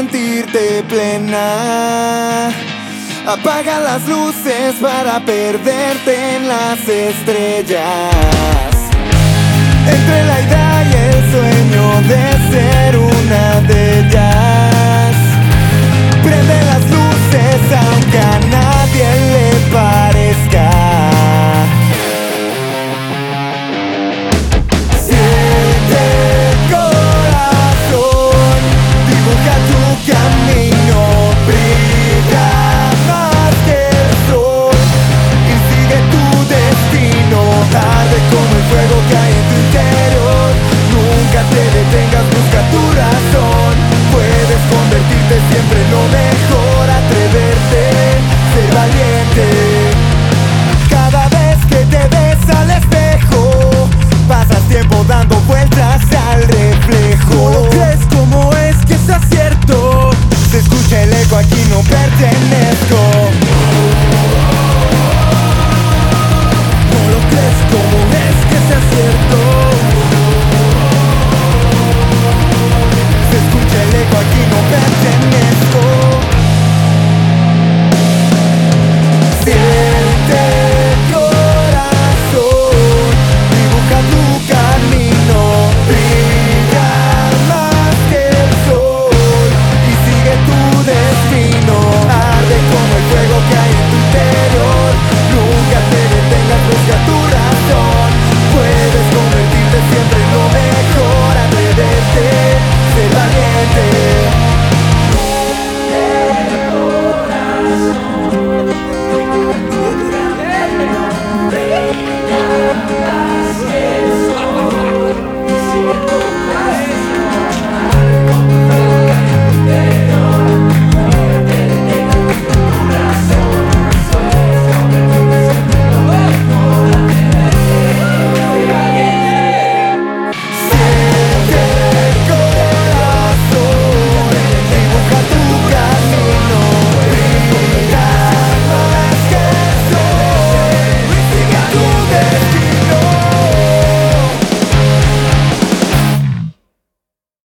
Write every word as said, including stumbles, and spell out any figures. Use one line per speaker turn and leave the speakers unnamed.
sentirte plena. Apaga las luces para perderte en las estrellas. Entre la idea y el sueño de ser una de ellas. Prende las luces aunque a nadie le parezca. Siente el corazón, dibuja tu camino, brilla más que el sol y sigue tu destino. Arde como el fuego que hay en tu interior. Nunca te detengas, busca tu razón. Puedes convertirte siempre en lo mejor, atreverte, ser valiente. Cada vez que te ves al espejo, pasas tiempo dando vueltas al reflejo. No lo crees, como es que está cierto. Se escucha el eco, aquí no pertenezco.